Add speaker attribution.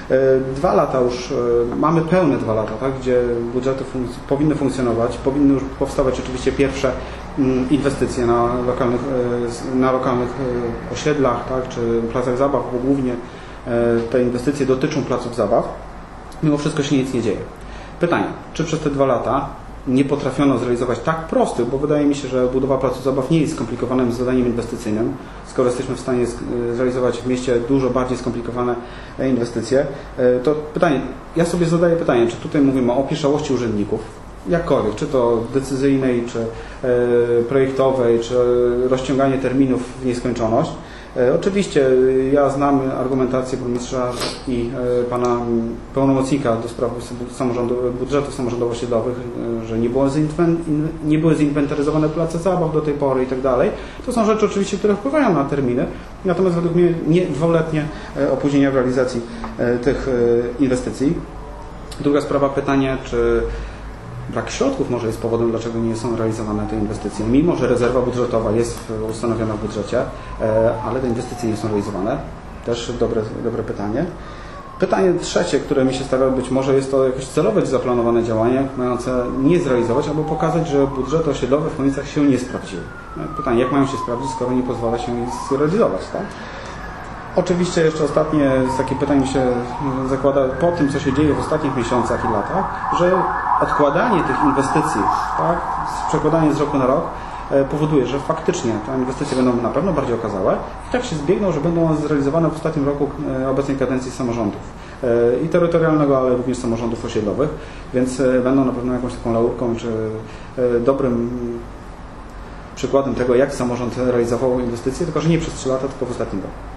Speaker 1: 2 lata już, mamy pełne 2 lata, tak, gdzie budżety powinny funkcjonować, powinny już powstawać oczywiście pierwsze inwestycje na lokalnych osiedlach, tak, czy placach zabaw, bo głównie te inwestycje dotyczą placów zabaw. Mimo wszystko się nic nie dzieje. Pytanie, czy przez te 2 lata nie potrafiono zrealizować tak prostych, bo wydaje mi się, że budowa placu zabaw nie jest skomplikowanym zadaniem inwestycyjnym, skoro jesteśmy w stanie zrealizować w mieście dużo bardziej skomplikowane inwestycje, to pytanie, ja sobie zadaję pytanie, czy tutaj mówimy o opieszałości urzędników, jakkolwiek, czy to decyzyjnej, czy projektowej, czy rozciąganie terminów w nieskończoność. Oczywiście ja znam argumentację burmistrza i pana pełnomocnika do spraw budżetów samorządowo-osiedlowych, że nie były zinwentaryzowane place zabaw do tej pory i tak dalej. To są rzeczy oczywiście, które wpływają na terminy, natomiast według mnie nie 2-letnie opóźnienia w realizacji tych inwestycji. Druga sprawa, pytanie, czy brak środków może jest powodem, dlaczego nie są realizowane te inwestycje. Mimo że rezerwa budżetowa jest ustanowiona w budżecie, ale te inwestycje nie są realizowane. Też dobre pytanie. Pytanie trzecie, które mi się stawia, być może jest to jakieś celowe zaplanowane działanie, mające nie zrealizować, albo pokazać, że budżety osiedlowe w Chojnicach się nie sprawdziły. Pytanie, jak mają się sprawdzić, skoro nie pozwala się ich zrealizować, tak? Oczywiście jeszcze ostatnie takie pytanie się zakłada po tym, co się dzieje w ostatnich miesiącach i latach, że odkładanie tych inwestycji, tak, przekładanie z roku na rok powoduje, że faktycznie te inwestycje będą na pewno bardziej okazałe i tak się zbiegną, że będą zrealizowane w ostatnim roku obecnej kadencji samorządów i terytorialnego, ale również samorządów osiedlowych, więc będą na pewno jakąś taką laurką czy dobrym przykładem tego, jak samorząd realizował inwestycje, tylko że nie przez 3 lata, tylko w ostatnim roku.